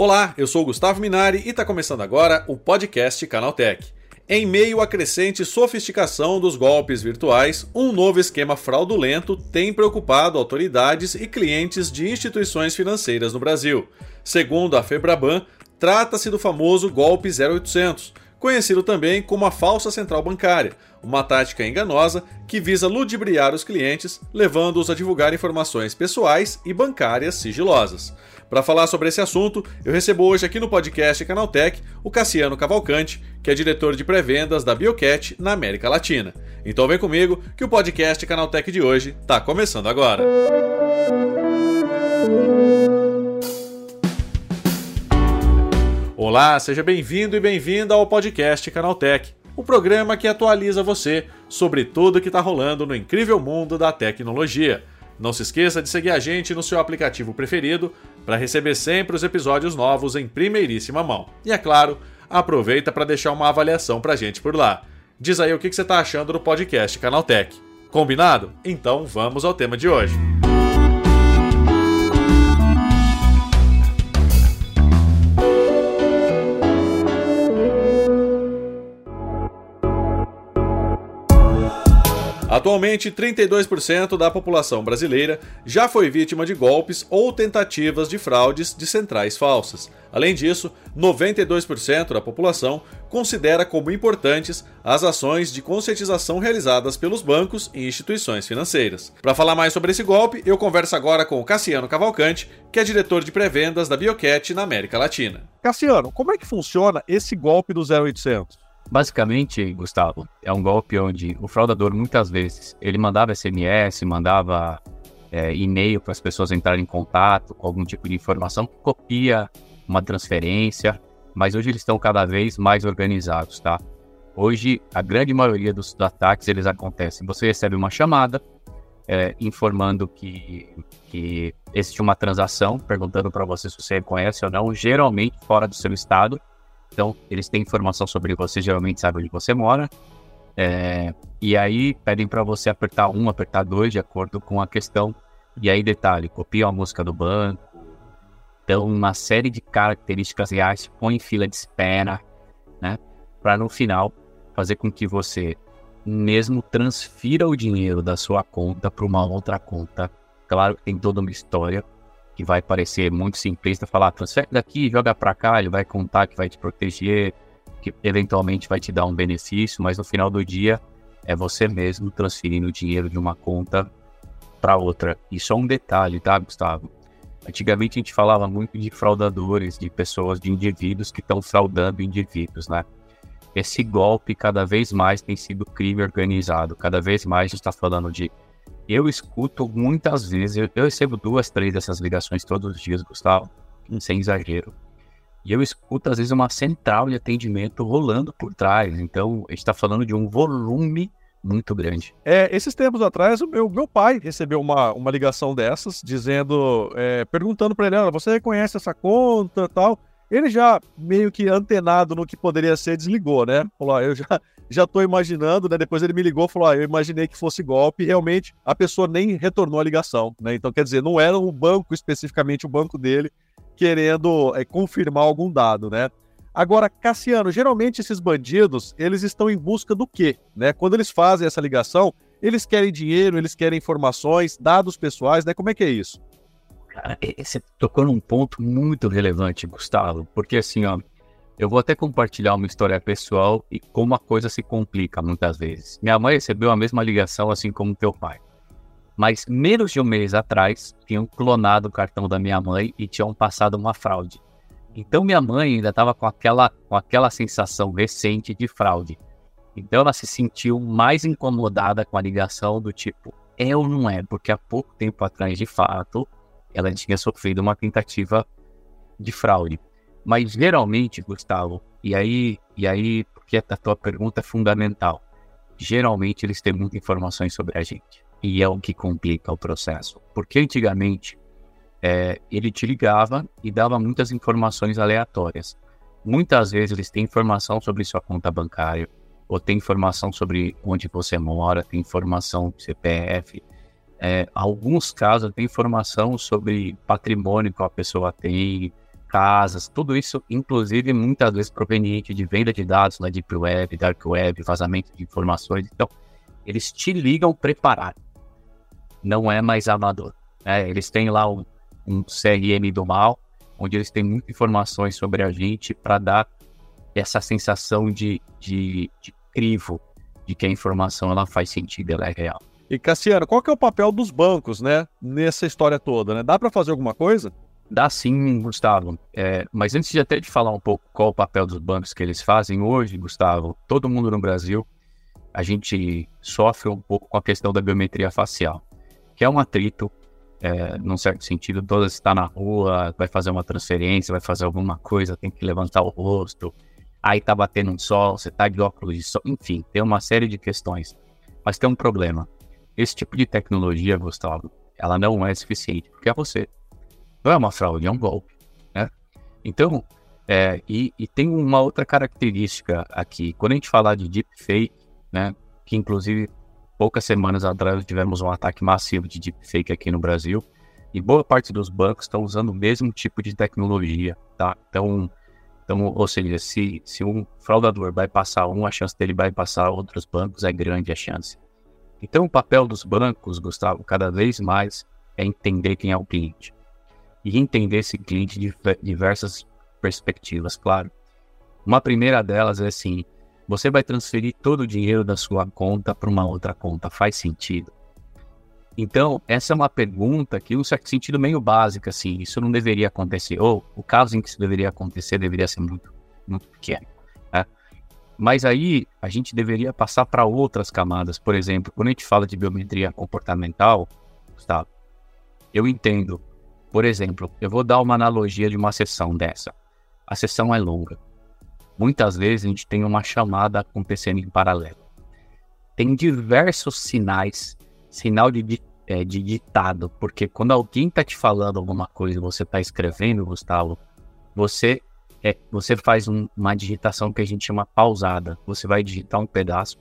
Olá, eu sou o Gustavo Minari e está começando agora o podcast Canaltech. Em meio à crescente sofisticação dos golpes virtuais, um novo esquema fraudulento tem preocupado autoridades e clientes de instituições financeiras no Brasil. Segundo a Febraban, trata-se do famoso golpe 0800, conhecido também como a falsa central bancária, uma tática enganosa que visa ludibriar os clientes, levando-os a divulgar informações pessoais e bancárias sigilosas. Para falar sobre esse assunto, eu recebo hoje aqui no podcast Canaltech o Cassiano Cavalcante, que é diretor de pré-vendas da Biocat na América Latina. Então vem comigo que o podcast Canaltech de hoje está começando agora. Olá, seja bem-vindo e bem-vinda ao podcast Canaltech, o programa que atualiza você sobre tudo que está rolando no incrível mundo da tecnologia. Não se esqueça de seguir a gente no seu aplicativo preferido para receber sempre os episódios novos em primeiríssima mão. E é claro, aproveita para deixar uma avaliação para a gente por lá. Diz aí o que você está achando do podcast Canaltech. Combinado? Então vamos ao tema de hoje. Atualmente, 32% da população brasileira já foi vítima de golpes ou tentativas de fraudes de centrais falsas. Além disso, 92% da população considera como importantes as ações de conscientização realizadas pelos bancos e instituições financeiras. Para falar mais sobre esse golpe, eu converso agora com o Cassiano Cavalcante, que é diretor de pré-vendas da Biocat na América Latina. Cassiano, como é que funciona esse golpe do 0800? Basicamente, Gustavo, é um golpe onde o fraudador muitas vezes ele mandava SMS, mandava e-mail para as pessoas entrarem em contato com algum tipo de informação, copia uma transferência, mas hoje eles estão cada vez mais organizados, tá? Hoje, a grande maioria dos ataques eles acontecem. Você recebe uma chamada informando que existe uma transação, perguntando para você se você reconhece ou não, geralmente fora do seu estado. Então, eles têm informação sobre você, geralmente sabem onde você mora. E aí, pedem para você apertar 1, apertar 2, de acordo com a questão. E aí, detalhe, copiam a música do banco, dão uma série de características reais, põe em fila de espera, né? Para no final, fazer com que você mesmo transfira o dinheiro da sua conta para uma outra conta. Claro que tem toda uma história que vai parecer muito simplista, falar transfere daqui, joga para cá, ele vai contar que vai te proteger, que eventualmente vai te dar um benefício, mas no final do dia é você mesmo transferindo o dinheiro de uma conta para outra. E só um detalhe, tá, Gustavo? Antigamente a gente falava muito de fraudadores, de pessoas, de indivíduos que estão fraudando indivíduos, né? Esse golpe cada vez mais tem sido crime organizado, cada vez mais a gente está falando de... Eu escuto muitas vezes, eu recebo 2, 3 dessas ligações todos os dias, Gustavo, sem exagero. E eu escuto, às vezes, uma central de atendimento rolando por trás. Então, a gente está falando de um volume muito grande. Esses tempos atrás, o meu pai recebeu uma ligação dessas, perguntando para ele, você reconhece essa conta e tal? Ele já, meio que antenado no que poderia ser, desligou, né? Falou, eu já tô imaginando, né? Depois ele me ligou e falou, eu imaginei que fosse golpe, e realmente a pessoa nem retornou a ligação, né? Então, quer dizer, não era o banco, especificamente o banco dele, querendo confirmar algum dado, né? Agora, Cassiano, geralmente esses bandidos, eles estão em busca do quê, né? Quando eles fazem essa ligação, eles querem dinheiro, eles querem informações, dados pessoais, né? Como é que é isso? Cara, você tocou num ponto muito relevante, Gustavo, porque assim, eu vou até compartilhar uma história pessoal e como a coisa se complica muitas vezes. Minha mãe recebeu a mesma ligação assim como teu pai. Mas menos de um mês atrás, tinham clonado o cartão da minha mãe e tinham passado uma fraude. Então minha mãe ainda estava com aquela sensação recente de fraude. Então ela se sentiu mais incomodada com a ligação do tipo, é ou não é? Porque há pouco tempo atrás, de fato, ela tinha sofrido uma tentativa de fraude. Mas geralmente, Gustavo, e aí porque a tua pergunta é fundamental, geralmente eles têm muitas informações sobre a gente. E é o que complica o processo. Porque antigamente, ele te ligava e dava muitas informações aleatórias. Muitas vezes eles têm informação sobre sua conta bancária, ou tem informação sobre onde você mora, tem informação de CPF. Alguns casos tem informação sobre patrimônio que a pessoa tem, casas, tudo isso, inclusive, muitas vezes proveniente de venda de dados na Deep Web, Dark Web, vazamento de informações. Então, eles te ligam preparado. Não é mais amador. Né? Eles têm lá um CRM do mal, onde eles têm muitas informações sobre a gente para dar essa sensação de crivo, de que a informação ela faz sentido, ela é real. E Cassiano, qual que é o papel dos bancos, né, nessa história toda, né? Dá para fazer alguma coisa? Dá sim, Gustavo. Mas antes de até de falar um pouco qual o papel dos bancos que eles fazem hoje, Gustavo, todo mundo no Brasil, a gente sofre um pouco com a questão da biometria facial, que é um atrito, num certo sentido, toda você está na rua, vai fazer uma transferência, vai fazer alguma coisa, tem que levantar o rosto, aí tá batendo um sol, você tá de óculos de sol, enfim, tem uma série de questões. Mas tem um problema. Esse tipo de tecnologia, Gustavo, ela não é suficiente, porque é você. Não é uma fraude, é um golpe, né? Então, e tem uma outra característica aqui. Quando a gente falar de deepfake, né, que inclusive poucas semanas atrás tivemos um ataque massivo de deepfake aqui no Brasil, e boa parte dos bancos estão usando o mesmo tipo de tecnologia, tá? Então, ou seja, se um fraudador vai passar a chance dele vai passar outros bancos é grande a chance. Então, o papel dos bancos, Gustavo, cada vez mais é entender quem é o cliente. E entender esse cliente de diversas perspectivas, claro. Uma primeira delas é assim, você vai transferir todo o dinheiro da sua conta para uma outra conta, faz sentido? Então, essa é uma pergunta que, em um certo sentido, meio básica, assim, isso não deveria acontecer, ou o caso em que isso deveria acontecer deveria ser muito, muito pequeno, né? Mas aí, a gente deveria passar para outras camadas. Por exemplo, quando a gente fala de biometria comportamental, Gustavo, eu entendo. Por exemplo, eu vou dar uma analogia de uma sessão dessa. A sessão é longa. Muitas vezes a gente tem uma chamada acontecendo em paralelo. Tem diversos sinais, sinal de ditado, porque quando alguém está te falando alguma coisa e você está escrevendo, Gustavo, você faz uma digitação que a gente chama pausada. Você vai digitar um pedaço,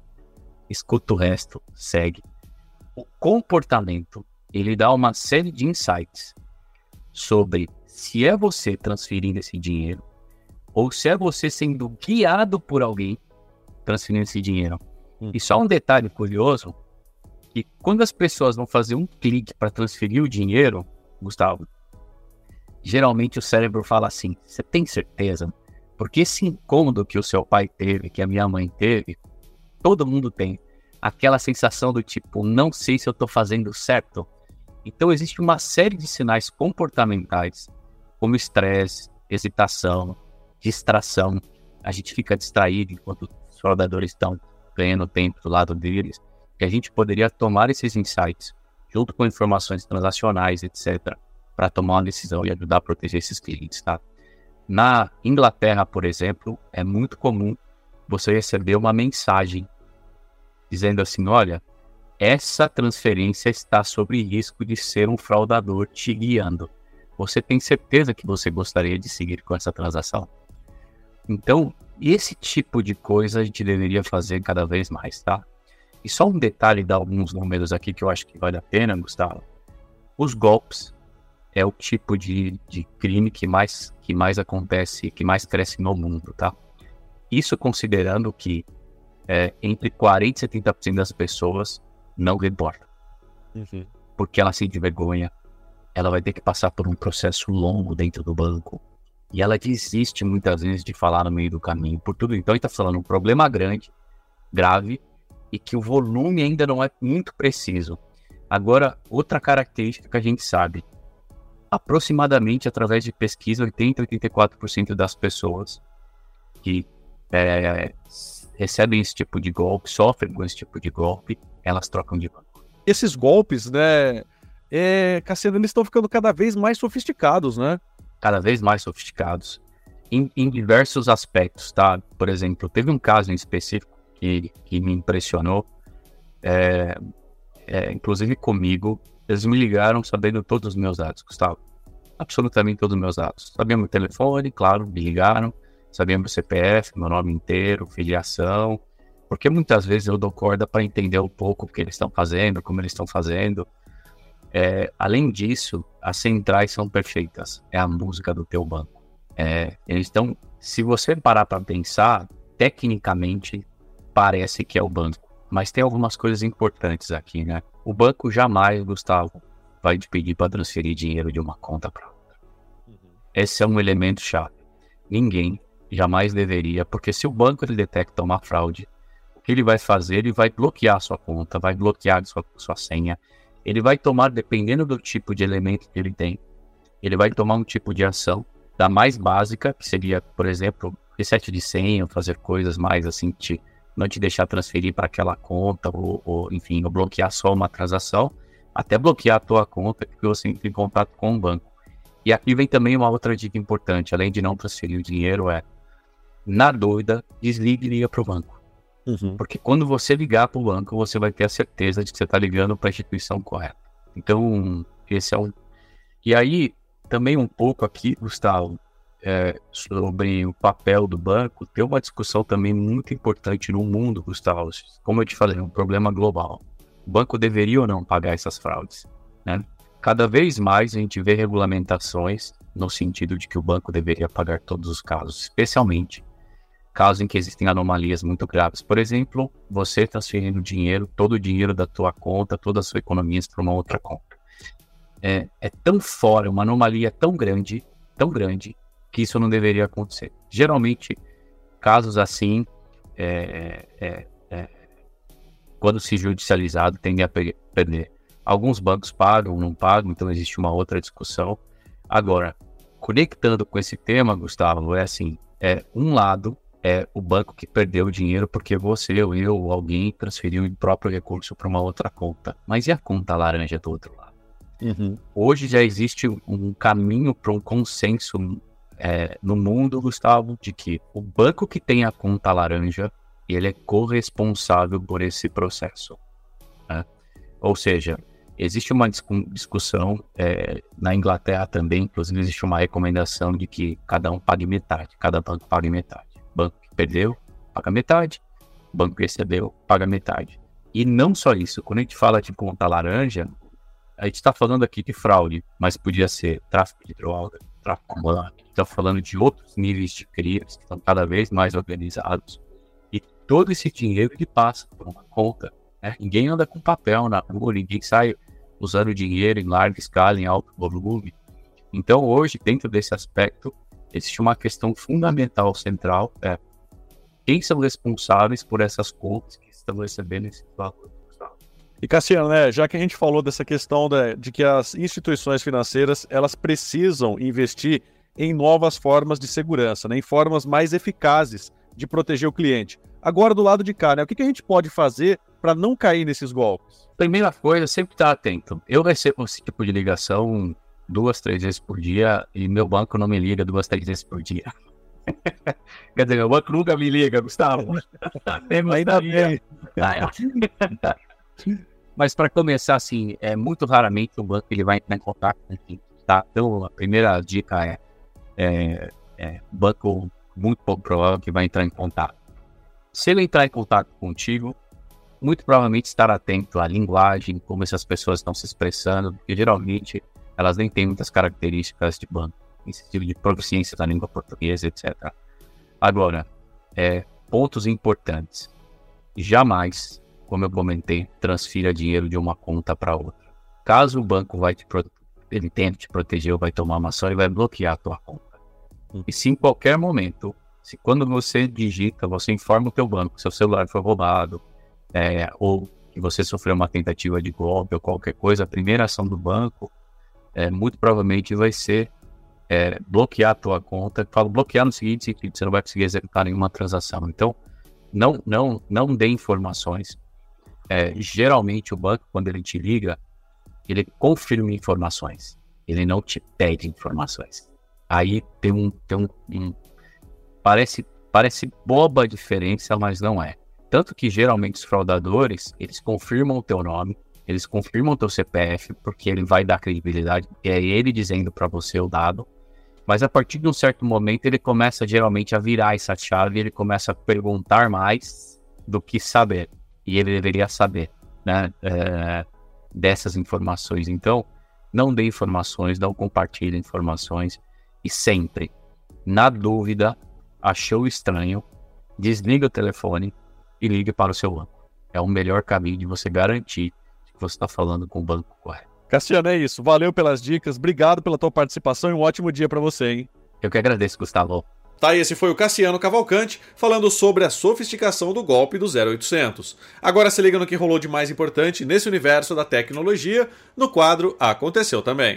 escuta o resto, segue. O comportamento, ele dá uma série de insights sobre se é você transferindo esse dinheiro ou se é você sendo guiado por alguém transferindo esse dinheiro. E só um detalhe curioso, que quando as pessoas vão fazer um clique para transferir o dinheiro, Gustavo, geralmente o cérebro fala assim, você tem certeza? Porque esse incômodo que o seu pai teve, que a minha mãe teve, todo mundo tem. Aquela sensação do tipo, não sei se eu estou fazendo certo. Então existe uma série de sinais comportamentais, como estresse, hesitação, distração. A gente fica distraído enquanto os fraudadores estão ganhando tempo do lado deles, que a gente poderia tomar esses insights, junto com informações transacionais, etc., para tomar uma decisão e ajudar a proteger esses clientes, tá? Na Inglaterra, por exemplo, é muito comum você receber uma mensagem dizendo assim, olha, essa transferência está sob risco de ser um fraudador te guiando. Você tem certeza que você gostaria de seguir com essa transação? Então, esse tipo de coisa a gente deveria fazer cada vez mais, tá? E só um detalhe, dar alguns números aqui que eu acho que vale a pena, Gustavo. Os golpes é o tipo de crime que mais acontece, que mais cresce no mundo, tá? Isso considerando que entre 40% e 70% das pessoas não reportam. Porque ela se envergonha, ela vai ter que passar por um processo longo dentro do banco, e ela desiste muitas vezes de falar no meio do caminho, por tudo. Então, a gente está falando um problema grave, e que o volume ainda não é muito preciso. Agora, outra característica que a gente sabe, aproximadamente através de pesquisa, 80% a 84% das pessoas que recebem esse tipo de golpe, sofrem com esse tipo de golpe, elas trocam de banco. Esses golpes, né, Cassiano, eles estão ficando cada vez mais sofisticados, né? Cada vez mais sofisticados, em diversos aspectos, tá? Por exemplo, teve um caso em específico que me impressionou, inclusive comigo. Eles me ligaram sabendo todos os meus dados, Gustavo. Absolutamente todos os meus dados. Sabiam meu telefone, claro, me ligaram. Sabiam meu CPF, meu nome inteiro, filiação. Porque muitas vezes eu dou corda para entender um pouco o que eles estão fazendo, como eles estão fazendo. Além disso, as centrais são perfeitas. É a música do teu banco. Eles estão, se você parar para pensar, tecnicamente parece que é o banco. Mas tem algumas coisas importantes aqui, né? O banco jamais, Gustavo, vai te pedir para transferir dinheiro de uma conta para outra. Esse é um elemento chave. Ninguém jamais deveria, porque se o banco ele detecta uma fraude, o que ele vai fazer? Ele vai bloquear a sua conta, vai bloquear a sua senha. Ele vai tomar, dependendo do tipo de elemento que ele tem, ele vai tomar um tipo de ação da mais básica, que seria, por exemplo, reset de senha, fazer coisas mais assim, não te deixar transferir para aquela conta, ou enfim, ou bloquear só uma transação, até bloquear a tua conta, porque você entra em contato com o banco. E aqui vem também uma outra dica importante, além de não transferir o dinheiro, na dúvida, desligue e liga para o banco. Porque quando você ligar para o banco, você vai ter a certeza de que você está ligando para a instituição correta. Então, esse é um... E aí, também um pouco aqui, Gustavo, sobre o papel do banco, tem uma discussão também muito importante no mundo, Gustavo. Como eu te falei, é um problema global. O banco deveria ou não pagar essas fraudes, né? Cada vez mais a gente vê regulamentações no sentido de que o banco deveria pagar todos os casos, especialmente casos em que existem anomalias muito graves. Por exemplo, você transferindo dinheiro, todo o dinheiro da tua conta, toda a sua economia para uma outra conta. É tão fora, uma anomalia tão grande, que isso não deveria acontecer. Geralmente, casos assim, quando se judicializado, tendem a perder. Alguns bancos pagam, não pagam, então existe uma outra discussão. Agora, conectando com esse tema, Gustavo, um lado é o banco que perdeu o dinheiro porque você, ou eu, ou alguém transferiu o próprio recurso para uma outra conta. Mas e a conta laranja do outro lado? Hoje já existe um caminho para um consenso no mundo, Gustavo, de que o banco que tem a conta laranja, ele é corresponsável por esse processo, né? Ou seja, existe uma discussão, na Inglaterra também, inclusive existe uma recomendação de que cada um pague metade, cada banco pague metade. O banco que perdeu, paga metade, o banco que recebeu, paga metade. E não só isso, quando a gente fala de conta laranja, a gente está falando aqui de fraude, mas podia ser tráfico de droga, tráfico humano, a gente está falando de outros níveis de crimes que estão cada vez mais organizados. E todo esse dinheiro que passa por uma conta, né? Ninguém anda com papel na rua, ninguém sai usando dinheiro em larga escala, em alto volume. Então hoje, dentro desse aspecto, existe uma questão fundamental, central, quem são responsáveis por essas contas que estão recebendo esse valor. E Cassiano, né, já que a gente falou dessa questão de que as instituições financeiras elas precisam investir em novas formas de segurança, né, em formas mais eficazes de proteger o cliente. Agora, do lado de cá, né, o que a gente pode fazer para não cair nesses golpes? Primeira coisa, sempre estar atento. Eu recebo esse tipo de ligação 2, 3 vezes por dia e meu banco não me liga 2, 3 vezes por dia. Quer dizer, meu banco nunca me liga, Gustavo. Ainda bem. Mas para começar, assim, muito raramente o banco ele vai entrar em contato contigo, tá? Então, a primeira dica o banco muito pouco provável que vai entrar em contato. Se ele entrar em contato contigo, muito provavelmente estar atento à linguagem, como essas pessoas estão se expressando, porque geralmente elas nem têm muitas características de banco, esse estilo de proficiência da língua portuguesa, etc. Agora, pontos importantes. Jamais, como eu comentei, transfira dinheiro de uma conta para outra. Caso o banco ele tente te proteger ou vai tomar uma ação, ele vai bloquear a tua conta. E se em qualquer momento, se quando você digita, você informa o teu banco que seu celular foi roubado, ou que você sofreu uma tentativa de golpe ou qualquer coisa, a primeira ação do banco muito provavelmente vai ser bloquear a tua conta. Falo bloquear no seguinte sentido, você não vai conseguir executar nenhuma transação. Então, não dê informações. Geralmente o banco, quando ele te liga, ele confirma informações, ele não te pede informações. Aí tem parece boba a diferença, mas não é. Tanto que geralmente os fraudadores, eles confirmam o teu nome, eles confirmam o teu CPF, porque ele vai dar credibilidade, é ele dizendo para você o dado, mas a partir de um certo momento ele começa geralmente a virar essa chave, ele começa a perguntar mais do que saber. E ele deveria saber, né? dessas informações. Então, não dê informações, não compartilhe informações e sempre, na dúvida, achou estranho, desliga o telefone e ligue para o seu banco. É o melhor caminho de você garantir que você está falando com o banco correto. Cassiano, é isso. Valeu pelas dicas, obrigado pela tua participação e um ótimo dia para você, hein? Eu que agradeço, Gustavo. Tá, esse foi o Cassiano Cavalcante falando sobre a sofisticação do golpe do 0800. Agora se liga no que rolou de mais importante nesse universo da tecnologia no quadro Aconteceu Também.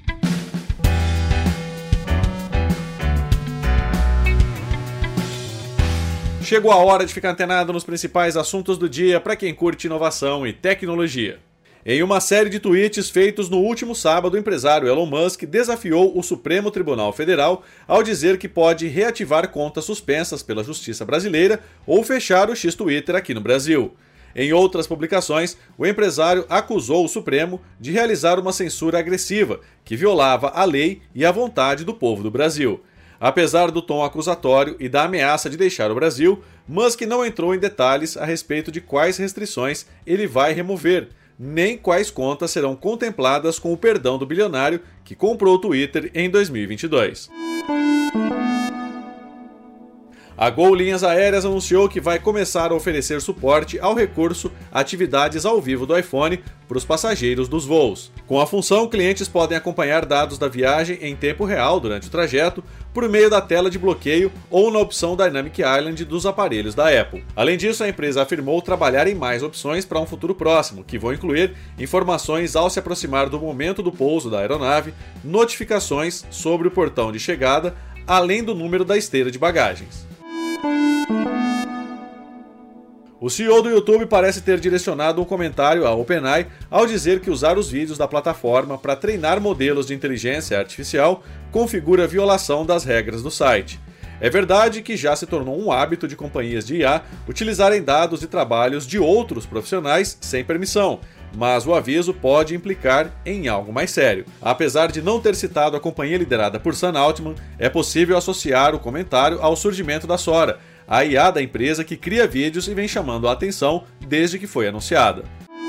Chegou a hora de ficar antenado nos principais assuntos do dia para quem curte inovação e tecnologia. Em uma série de tweets feitos no último sábado, o empresário Elon Musk desafiou o Supremo Tribunal Federal ao dizer que pode reativar contas suspensas pela Justiça Brasileira ou fechar o X-Twitter aqui no Brasil. Em outras publicações, o empresário acusou o Supremo de realizar uma censura agressiva que violava a lei e a vontade do povo do Brasil. Apesar do tom acusatório e da ameaça de deixar o Brasil, Musk não entrou em detalhes a respeito de quais restrições ele vai remover, nem quais contas serão contempladas com o perdão do bilionário que comprou o Twitter em 2022. A Gol Linhas Aéreas anunciou que vai começar a oferecer suporte ao recurso Atividades ao Vivo do iPhone para os passageiros dos voos. Com a função, clientes podem acompanhar dados da viagem em tempo real durante o trajeto por meio da tela de bloqueio ou na opção Dynamic Island dos aparelhos da Apple. Além disso, a empresa afirmou trabalhar em mais opções para um futuro próximo, que vão incluir informações ao se aproximar do momento do pouso da aeronave, notificações sobre o portão de chegada, além do número da esteira de bagagens. O CEO do YouTube parece ter direcionado um comentário à OpenAI ao dizer que usar os vídeos da plataforma para treinar modelos de inteligência artificial configura violação das regras do site. É verdade que já se tornou um hábito de companhias de IA utilizarem dados e trabalhos de outros profissionais sem permissão, mas o aviso pode implicar em algo mais sério. Apesar de não ter citado a companhia liderada por Sam Altman, é possível associar o comentário ao surgimento da Sora, a IA da empresa que cria vídeos e vem chamando a atenção desde que foi anunciada.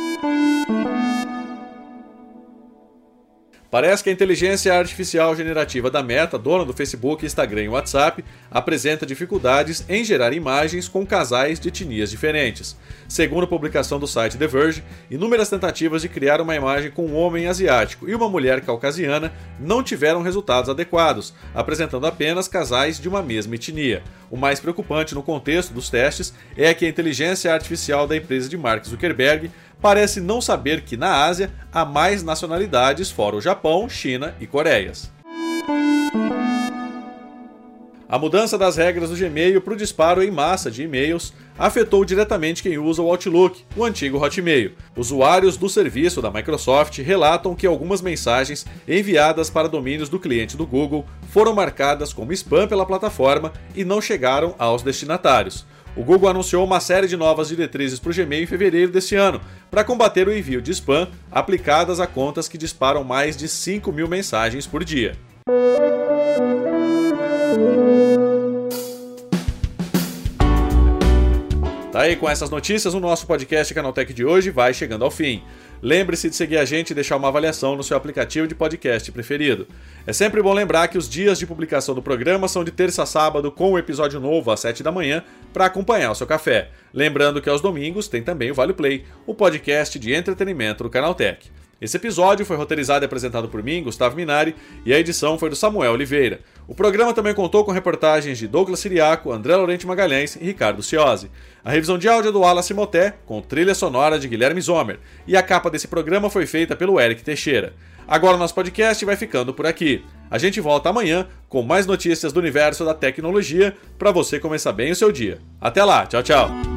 Parece que a inteligência artificial generativa da Meta, dona do Facebook, Instagram e WhatsApp, apresenta dificuldades em gerar imagens com casais de etnias diferentes. Segundo a publicação do site The Verge, inúmeras tentativas de criar uma imagem com um homem asiático e uma mulher caucasiana não tiveram resultados adequados, apresentando apenas casais de uma mesma etnia. O mais preocupante no contexto dos testes é que a inteligência artificial da empresa de Mark Zuckerberg parece não saber que na Ásia há mais nacionalidades fora o Japão, China e Coreias. A mudança das regras do Gmail para o disparo em massa de e-mails afetou diretamente quem usa o Outlook, o antigo Hotmail. Usuários do serviço da Microsoft relatam que algumas mensagens enviadas para domínios do cliente do Google foram marcadas como spam pela plataforma e não chegaram aos destinatários. O Google anunciou uma série de novas diretrizes para o Gmail em fevereiro deste ano, para combater o envio de spam aplicadas a contas que disparam mais de 5.000 mensagens por dia. Tá aí, com essas notícias, o nosso podcast Canaltech de hoje vai chegando ao fim. Lembre-se de seguir a gente e deixar uma avaliação no seu aplicativo de podcast preferido. É sempre bom lembrar que os dias de publicação do programa são de terça a sábado, com o episódio novo às 7 da manhã, para acompanhar o seu café. Lembrando que aos domingos tem também o Vale Play, o podcast de entretenimento do Canaltech. Esse episódio foi roteirizado e apresentado por mim, Gustavo Minari, e a edição foi do Samuel Oliveira. O programa também contou com reportagens de Douglas Siriaco, André Laurenti Magalhães e Ricardo Ciosi. A revisão de áudio é do Wallace Moté, com trilha sonora de Guilherme Zomer, e a capa desse programa foi feita pelo Eric Teixeira. Agora o nosso podcast vai ficando por aqui. A gente volta amanhã com mais notícias do universo da tecnologia para você começar bem o seu dia. Até lá, tchau, tchau!